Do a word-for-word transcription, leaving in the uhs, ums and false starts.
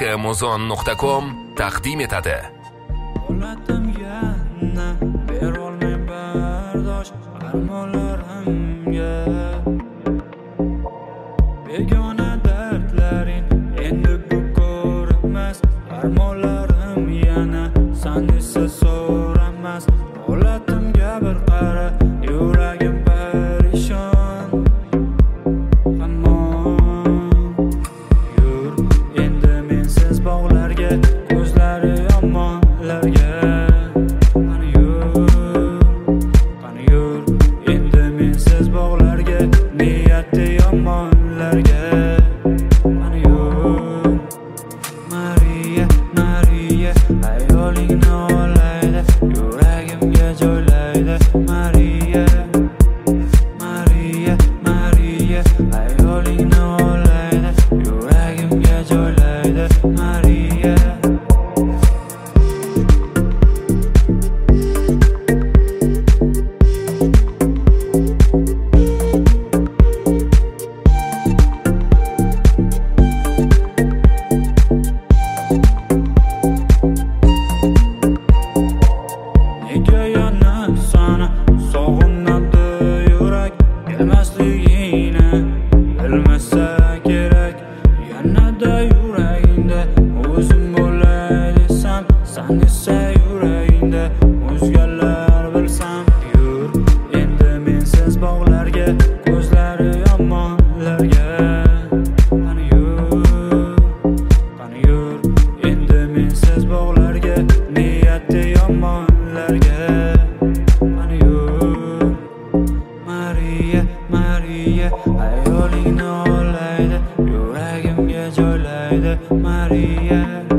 muzon nuqta com taqdim etadi. O'ladim yana berolmay bardosh armonlarimga. Begona dardlaring endi bu ko'rmas armonlarim yana san esa so'ramas. O'latimga bir qara yuragim parishon. Bog'larga ko'zlari yomonlarga qani yur, qani yur endi mensiz bog'larga niyati yomonlarga qani yur. Mariya, Mariya ayolingni olaydi, yuragimga joylaydi. Mariya, Mariya, Mariya ayolingni olaydi, yuragimga joylaydi. Mariya nega yana sana sog'inadi yurak, bilmasligingni bilmasa kerak. Yanada yuragingda o'zim bo'lay desam, san esa yuragingda o'zgalar bilsam. Yur endi mensiz bog'larga, ko'zlari yomonlarga qani yur, qani yur endi mensiz bog'larga niyati yomonlarga qani yur. Mariya, Mariya ayolingni olaydi, yuragimga joylaydi. Mariya